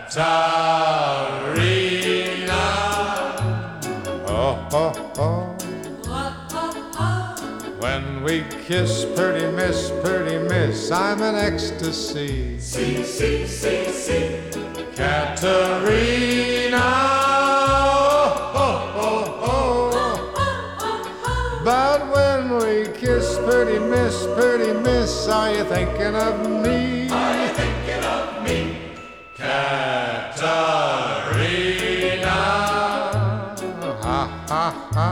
Katarina. Oh, oh, oh. When we kiss, pretty miss, I'm in ecstasy. See, see, see, see. Katarina. Oh, oh, oh. But when we kiss, pretty miss, are you thinking of me? Are you thinking of me? Katarina. Ha, ha, ha.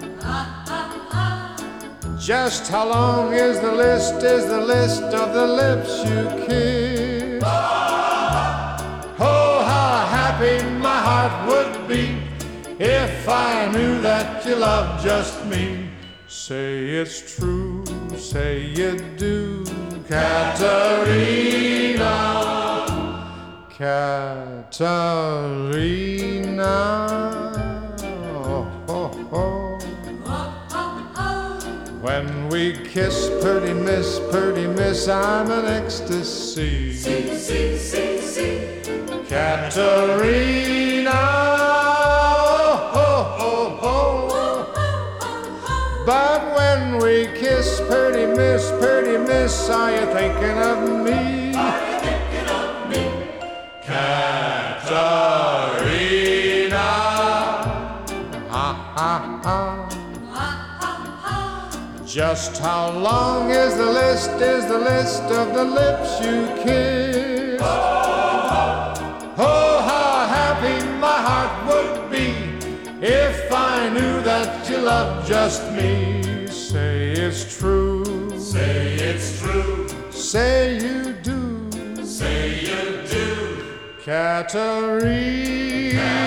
Just how long is the list of the lips you kiss? Oh, how happy my heart would be if I knew that you loved just me. Say it's true, say you do, Katarina. Katarina. Oh, oh, oh. When we kiss, pretty miss, I'm in ecstasy. See, see, see, see. Katarina. Oh, oh, oh. But when we kiss, pretty miss, are you thinking of me? Are you thinking of me? Katarina. Ha, ha, ha. Just how long is the list of the lips you kiss? Oh, how happy my heart would be if I knew that you loved just me. Say it's true, Say it's true. say you do, Say you do. Katarina.